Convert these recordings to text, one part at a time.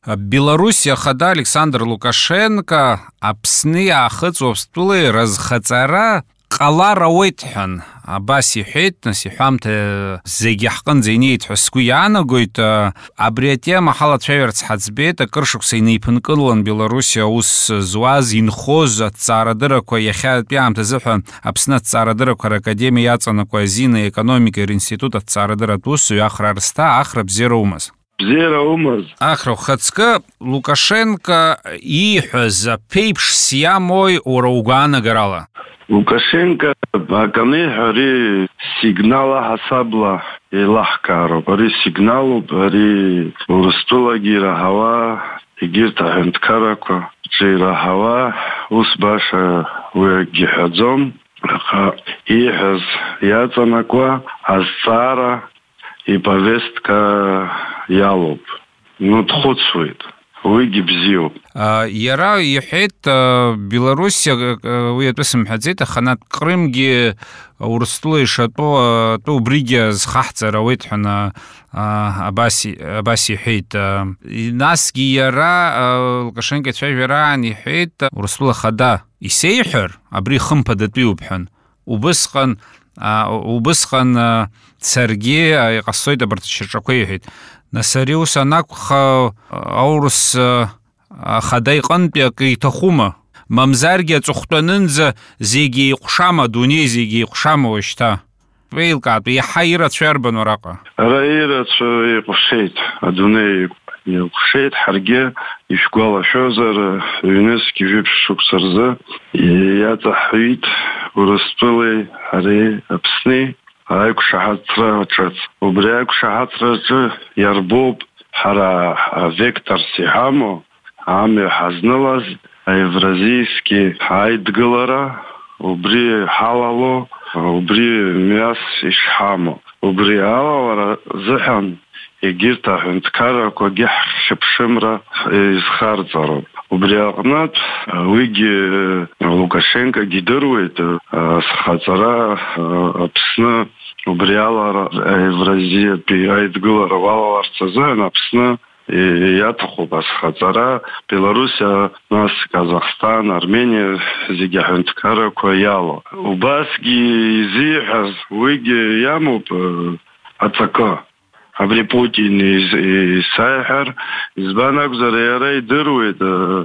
Белоруссия хада Александр Лукашенко Апсны ахыцӏуапстулы разхацара Къалара уейтхӏан абас йхӏвитӏ, нас йхӏвамта зегьи хӏкъындза йнеитӏ сгвы йгӏанагойтӏ, абри атема хӏала дчвагӏвырц хӏацбеитӏ, акыр шықвса йнайпынкылуан Белоруссия аус зуаз йынхоз ацӏарадыраква йахьатӏи аамтазыхӏва Апсны ацӏарадыраква ракадемия йацӏанаква азин экономика ринститут ацӏарадырат уысыгӏв Ахра Арста, Ахра бзера умаз. Ахра ухаҵкы Лукашенко йыйхӏваз апейпш сйамой уара угваанагара? Лукашенко акамнехӏва ари сигнала хӏасабла йалахӏкӏароупӏ. Ари сигналупӏ, ари Урыстулагьи йрагӏауа, йгьырт ахӏвынткараква йрагӏауа, ус баша ауи гьихӏвадзом. Йыйхӏваз йацӏанакӏуа азцӏаара йповестка йалупӏ. Дхвыцуйтӏ. Уиги бзиупӏ. Йара йхӏвитӏ Белоруссия уи атӏвы сымхӏвадзитӏ, аханат Крымгьи Урыстула йшатӏу убригьи зхахӏцара ауейтхӏван абас йхӏвитӏ. Насгьи йара Лукашенко йчвагӏвирагӏан йхӏвитӏ Урыстула хада йсейхӏвыр абри хымпадатӏвиупӏ хӏван. Убысҟан саргьи йкъасцойт абарҭ ащыршӏаква йхӏвитӏ. Нас ари ус анакӏвха аурыс хада йкъынтӏи акы йтахума? Мамзаргьи ацӏыхвтӏанындза зегьи йкъвшама, адуней зегьи йкъвшама уащта? Еилкӏаатӏ, йахӏа йырачва йарбану араъа? Ара йырачва йкъвшеитӏ, адуней йкъвшеитӏ. Хӏаргьи йшвгвалашвозар ҩнызқьи жвипш шықвса рзы йацӏахӏвитӏ Урыстули ари Апсни айквшахӏатра шӏыц. Убри айквшахӏатра йарбупӏ хӏара векторс йхӏаму амгӏва хӏазнылаз аевразийский айдгылара, убри хӏалалу, убри мйас йшхӏаму. Убри алалара зыхӏан йгьырт ахӏвынткараквагьи хьыпшымра йзхарцӏароупӏ. Убри акънытӏ ауигьи Лукашенко гьидыруйт схъацӏара Апсны убри алара Евразиятәи айдгылара уалаларц азыхӏван Апсны йатахъупӏ асхъацӏара. Белоруссия, нас Казахстан, Армения зегьи ахӏвынткараква йалу. Убасгьи йзихӏваз уигьи йамупӏ ацӏакӏы. Абри Путин йсайхӏыр, избан акӏвзара йара йдыруйт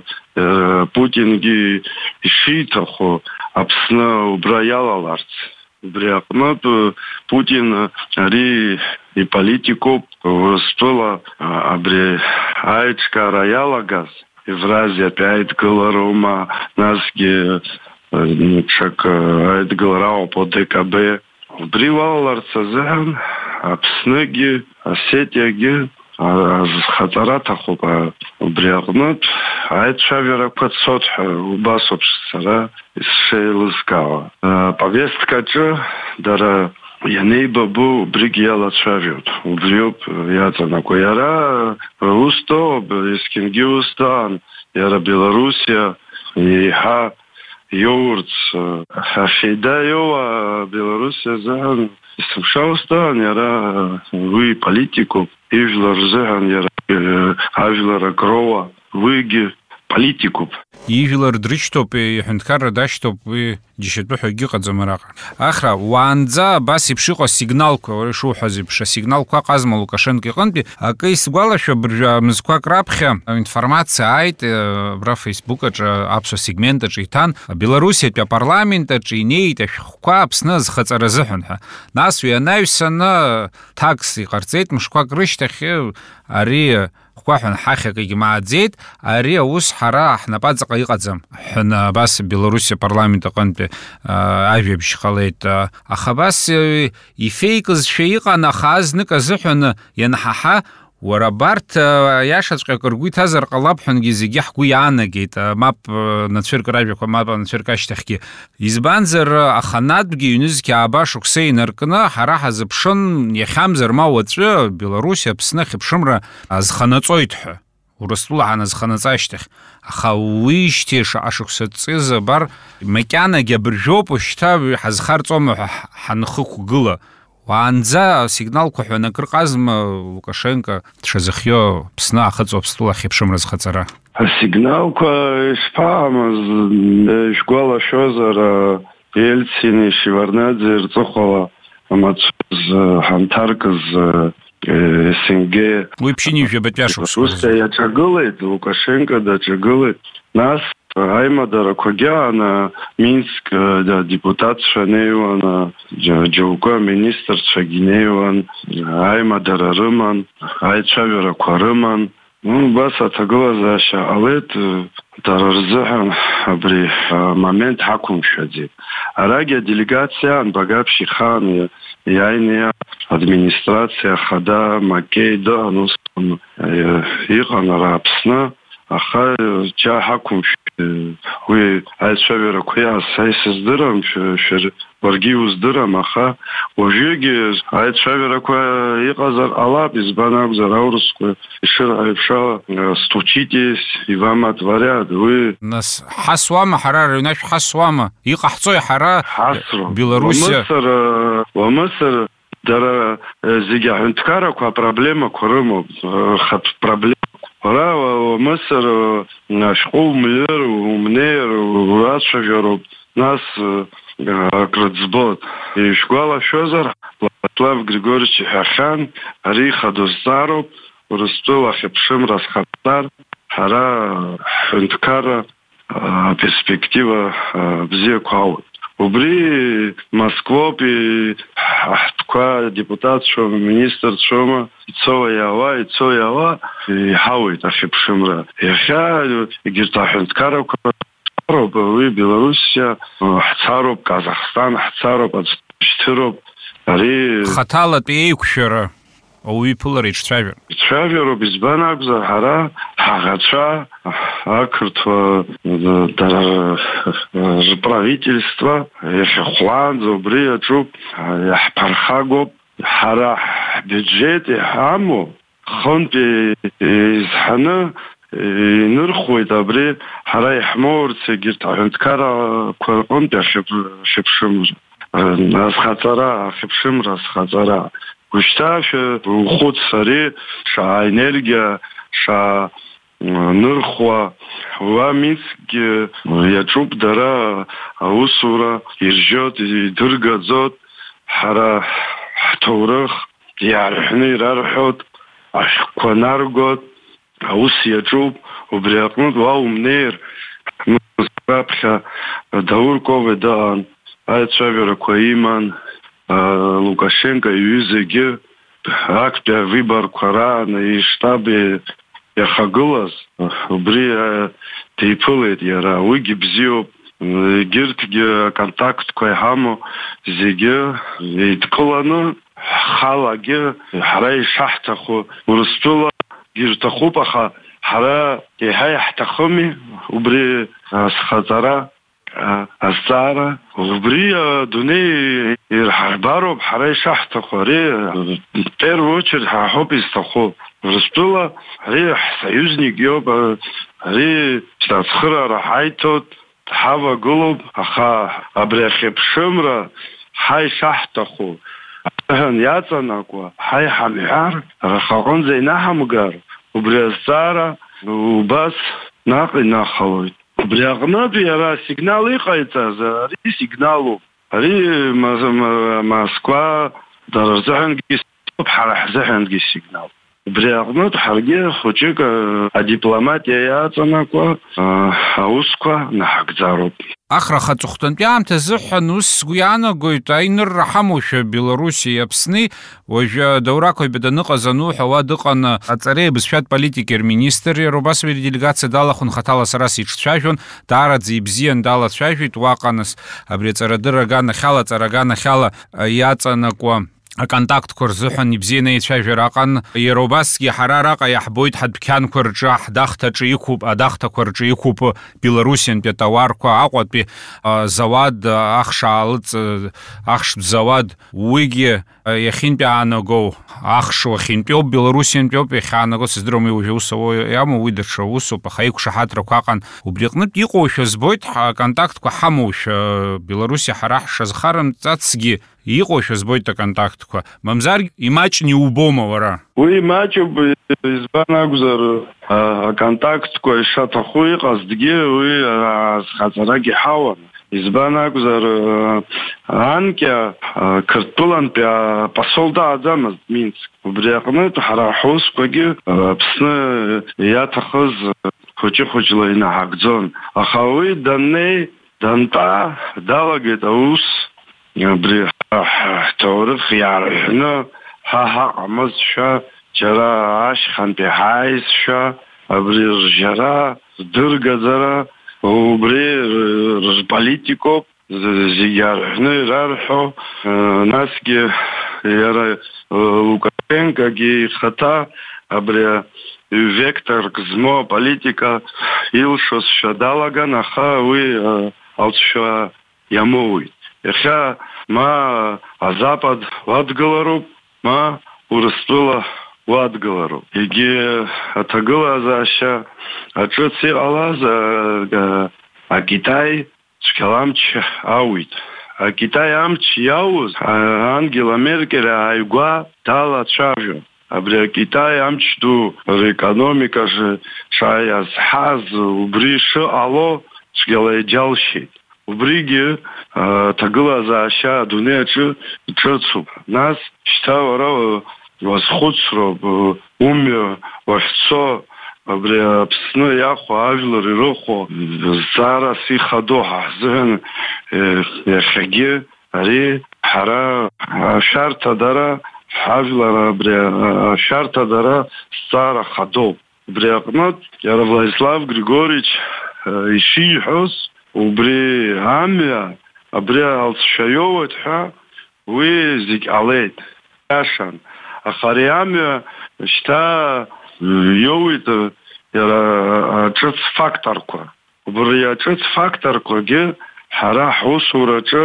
Путингьи йшитахъу Апсны убра йалаларц. Убри акънытӏ Путин ари йполитикупӏ, Урыстула абри айчкара йалагаз Евразиятәи айдгыларума, насгьи тшакӏ айдгыларауапӏ ОДКБ. Убри уалаларц азыхӏван Апсныгьи Осетиягьи азхъацӏара атахъупӏ. Убри акънытӏ айчвагӏвараква цотхӏва убасупӏ сара сшеилызкӏауа. Повесткачӏы дара йанейбабу убригьи йалачвагӏвутӏ. Убриупӏ йацӏанакӏуа. Йара устопӏ, ескингьи устан. Йара Белоруссия йхӏа йоурц афейда йоуа Белоруссия зыхӏван йсымшаустан, йара уи политикупӏ. Йыжвлар рзыхӏван йара ажвлара кроуа, уигьи политикупӏ. Йыжвлар дрычтопӏ, йхӏвынткарра дащтопӏ, уи дищатӏвыхӏва йгьыҟаӡам араъа. Ахра, уаанӡа абас йпш йыҟаз сигналква, уара йшухӏваз йпш асигналква къазма Лукашенко йҟынтәи, акы йсгвалашва быржәа мызквакӏ рапхьа информация айтӏ абра Фейсбукаҿы аԥсуа сегментаҿы йтан Белоруссиатәи апарламентаҿы йнеитӏ ашәҟәқәа Апсны азхаҵара азыҳәан ҳәа. Нас уи анаҩсаны такс йҟарҵеит мшқәак рышьҭахь ари хәахәан ҳахьак егьмааӡеит, ари аус ҳара ҳнапаҵаҟа иҟаӡам ҳәан абас Белоруссия парламент аҟынтәи ажәабжь ҟалеит. Аха абас ифеикызшәа иҟан, аха азнык азыҳәан ианҳаҳа уара абарҭ иашаҵәҟьак ргәы иҭазар ҟалап ҳәангьы зегьы ҳгәы иаанагеит, мап нацәырк ражәақәа, мап нацәырк ашьҭахьгьы. Избанзар аханатәгьы ҩнызқьы ааба шықәса инаркны ҳара ҳазыԥшын иахьамзар ма уаҵәы Белоруссия Аԥсны хьыԥшымра азханаҵоит ҳәа. Урыстәыла ҳаназханаҵа ашьҭахь. Аха уиижьҭеи шаҟа шықәса ҵыз абар макьанагьы абыржәоуп уажәшьҭа ҳазхарҵома ҳәа ҳанхықәгыла. Уаанӡа сигналқәа ҳәа акыр ҟазма Лукашенко дшазыхио Аԥсны ахыҵуаԥстәыла ахьыԥшымра зхаҵара? Асигналқәа ишԥаҟамыз, ишәгәалашәозар Ельцини Шеварднаӡе рҵыхәала амацәаз ҳамҭаркыз СНГ уи ԥшьынҩажәа ибатәи шықәсқәа ус иаҿагылеит, Лукашенко даҿагылеит. Нас аимадарақәагьы Минск депутатцәа неиуан, џьоукы аминистрцәагьы неиуан, аимадара рыман, аицәажәарақәа рыман. Бас аҭагылазаашьа ҟалеит, дара рзыҳәан абри амомент ҳақәымшәаӡеит. Арагьы аделегациаан Багаԥшь ихан иааины администрациа хада Макеи дыҟан, усҟан иҟан ара Аԥсны, аха џьа ҳақәымшәеит. Уи аицәажәарақәа са исыздырам, уаргьы иуздырам, аха уажәыгьы аицәажәарақәа иҟазар ҟалап, избан акәзар аурысқәа ишырҳәо еиԥш стучитесь и вам отворят. Уи нас ҳасуама ҳара рыҩнашә ҳасуама? Иҟаҳҵои ҳара Белоруссиа? Уамысыр дара зегьы аҳәынҭқаррақәа апроблемақәа рымоуп, рхатә проблема. Ара уамысыр ашәҟәы умҩыр, умнеир, урацәажәароуп, нас акрыӡбот. Ишәгәалашәозар, Владислав Григорьевич иҳәахьан, ари ихадозҵаароуп, Урыстәыла ахьыԥшымра зхаҵар, ҳара ҳҳәынҭқарра аперспектива бзиақәа ауеит. Убри Москвоуп ҳтәқәа депутатцәоума, министрцәоума, ицоуа иаауа, иҳауеит ахьыԥшымра. Иахьа егьырҭ аҳәынҭқаррақәа ҳцароуп, уи Белоруссиа ҳцароуп, Казахстан ҳцароуп, ҳшьҭыроуп. Ари хаҭалатәи еиқәшәара ауаҩы иԥылара ицәажәароуп, избан акәзар ҳара ҳаӷацәа ақырҭуа дара рправительства иахьахәлаанӡа убри иаҿуп, иаҳԥырхагоуп, ҳара ҳбиуџьет иҳамоу хынтә изҳаны инырхуеит абри ҳара иҳмоурц егьырҭ аҳәынҭқаррақәа рҟынтә ахьыԥшымра азхаҵара. Ушьҭа ухәыц ари шаҟа енергиа, шаҟа нырхуа, уа Минскгьы иаҿуп дара аусура, иржьот, идыргаӡот, ҳара ҳҭоурых иаарҳәны ирарҳәот, ашәҟәқәа наргот, аус иаҿуп, убри аҟнытә уа умнеир, раԥхьа Даур Кове дыҟан, аицәажәарақәа иман, Лукашенко иҩызагьы актәи авиборқәа раан иштаб иахагылаз, убри диԥылеит иара, уигьы бзиоуп, егьырҭгьы аконтактқәа иҳамоу зегьы еидкыланы, ҳхалагьы ҳара ишаҳҭаху Урыстәыла ирҭахуп, аха ҳара еиҳа иаҳҭахыми убри азхаҵара, азҵаара, убри адунеи ирҳарбароуп ҳара ишаҳҭаху. Ари первую очередь ҳаҳоуп изҭаху. Урыстәыла ари ҳсоюзник иоуп, ари ацхыраара ҳаиҭоит, ҳавагылоуп, аха абри ахьыԥшымра ҳа ишаҳҭаху аҳәан иаҵанакуа, ҳа иҳамҳәар, рахаҟынӡа инаҳамгар, убри азҵаара убас наҟ инахалоит. Убри аҟнытә иара асигнал иҟаиҵаз, ари сигналуп. Ари Москва дара рзыҳәангьы сигналуп, ҳара ҳзыҳәангьы сигналуп. Убри аҟнытә ҳаргьы хәыҷык адипломатиа иаҵанакуа аусқәа наҳагӡароуп. Ахраха аҵыхәтәантәи аамҭа азыҳәан ус сгәы иаанагоит аинырра ҳамоушәа Белоруссиеи Аԥсни, уажәы Даур Кове даныҟаз ануҳәауа дыҟан аҵареи абызшәатә политикеи рминистр, иара убас делегациа далахәын, хаҭала сара сиҿцәажәон, даараӡа ибзиан далацәажәеит, уаҟа нас абри аҵарадырра аганахьала иаҵанакуа аконтактқәа рзыҳәан ибзианы еицәажәара аҟан, иара убасгьы ҳара араҟа иаҳбоит ҳадәқьанқәа рҿы, ҳдахҭаҿы иқәуп, адахҭақәа рҿы иқәуп Белоруссиантәи атауарқәа, Аҟәатәи завод, ахштә завод, уигьы иахьынтәи аанагоу ахш уахьынтәиоуп, Белоруссиантәиоуп иахьаанаго, сыздыруам уажәы ус иамоу, уи даҽа усуп, аха иқәшаҳаҭрақәа аҟан, убри аҟнытә иҟоушәа збоит, аконтактқәа ҳамоушәа Белоруссиа ҳара ҳшазхарымҵацгьы иҟоушәа збоит аконтактқәа, мамзар имаҷны иубома уара? Уи имаҷуп, избан акәзар аконтактқәа ишаҭаху иҟазҭгьы уи азхаҵарагьы иҳауан. Избан акәзар анкьа Қырҭтәылантәи апосол дааӡамызт Минск. Убри аҟнытә ҳара ҳусқәагьы Аԥсны иаҭахыз хәыҷы-хәыҷла инаҳагӡон. Аха уи даннеи дантәа далагеит аус абри ҳҭоурых иаарҳәны ҳа ҳаҟамызшәа џьара ашьхантәи ҳааизшәа абри ржьара здыргаӡара убри рполитикоуп зегьы иаарҳәны ирарҳәо насгьы иара Лукашенкогьы ихаҭа абри векторк змоу аполитика илшозшәа далаган, аха уи алҵшәа иамоуит. Иахьа ма азапад уадгылароуп, ма Урыстәыла уадгылароуп. Егьи аҭагылазаашьа аҿыц иҟалаз акитай цәгьала амч ауит. Акитай амч иауз Ангела Меркель ааигәа далацәажәон. Абри акитай амч ду рекономикаҿы шаиазҳаз убри шыҟало цәгьала иџьалшьеит. Убригьы аҭагылазаашьа адунеи аҿы ҿыцуп. Нас шьҭа уара уазхәыцроуп, умҩа уахьцо абри Аԥсны иахәо ажәлар ирыхәо зҵаарас ихадоу ҳаҳзыҳәан иахьагьы ари ҳара ашәарҭадара ҳажәлар абри ашәарҭадара зҵаара хадоуп. Убри аҟнытә иара Владислав Григорич ишиҳәоз убри амҩа абри алҵшәа иоуеит ҳәа уи зегь ҟалеит иашан. Аха ари амҩа шьҭа иоуит иара аҿыц факторқәа. Убри аҿыц факторқәагьы ҳара ҳусураҿы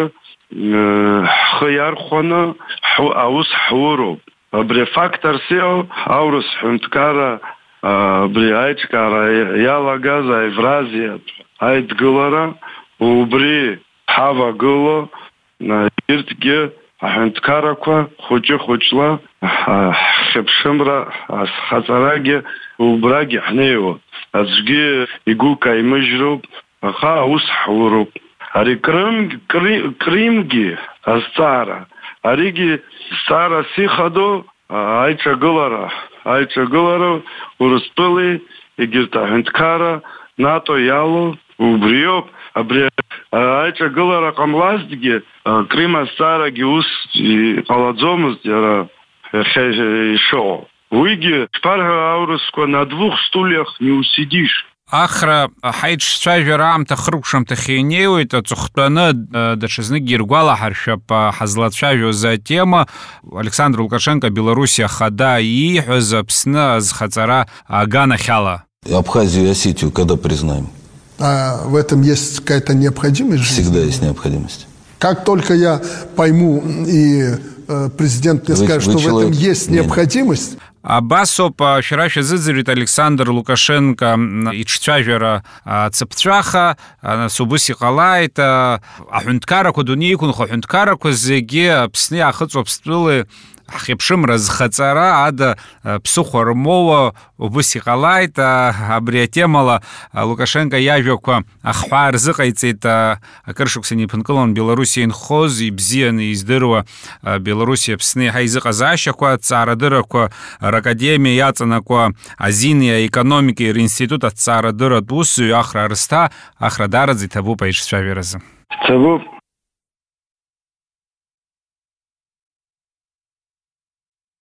ҳхы иархәаны аус ҳуроуп. Абри факторс иҟоу аурыс ҳәынҭқарра абри аиҿкаара иалагаз аевразиатә аидгылара, убри ҳавагыло ирҭгьы аҳәынҭқаррақәа хәыҷы-хәыҷла ҳхьыԥшымра азхаҵарагьы убрагьы ҳнеиуа. Аӡәгьы игәы каимыжьроуп, аха аус ҳуроуп. Ари Кримгьы азҵаара, аригьы зҵаарас ихадоу аиҿагылара Урыстәылеи егьырҭ аҳәынҭқарра НАТО иалоу убриоуп. Абри аиҿагылара ҟамлазҭгьы Крим азҵаарагьы ус иҟалаӡомызт иара иахьа ишыҟоу. Уигьы шԥарҳәо аурысқәа на двух стульях не усидишь. Ахра ҳаиҿцәажәара аамҭа хыркәшамҭахь инеиуеит, аҵыхәтәаны даҽазныкгьы иргәалаҳаршәап ҳазлацәажәоз атема. Александр Лукашенко Белоруссиа хада ииҳәоз Аԥсны азхаҵара аганахьала. Абхазию и Осетию когда признаем? А в этом есть какая-то необходимость? Всегда есть необходимость. Как только я пойму и президент мне скажет, что в этом есть необходимость... Абасоуп шәара шәазыӡырҩит Александр Лукашенко иҿцәажәара ацыԥцәаха, нас убыс иҟалааит аҳәынҭқаррақәа дунеи иқәынхо аҳәынҭқаррақәа зегьы Аԥсны иаахыҵуа Аԥстәылеи ҳхьыԥшымра зхаҵара ада ԥсыхәа рмоуа убыс иҟалааит. Абри атемала Лукашенко иажәақәа ахҳәаа рзыҟаиҵеит акыр шықәса иниԥынкылан Белоруссиа инхоз ибзианы издыруа Белоруссиа Аԥсны еиҳа изыҟазаашьақәа, аҭҵаарадыррақәа ракадемиа иаҵанакуа азин аекономика ринститут аҭҵаарадырратә усзуҩ Ахра Арсҭа. Ахра даараӡа иҭабуп аиҿцәажәаразы. Иҭабуп.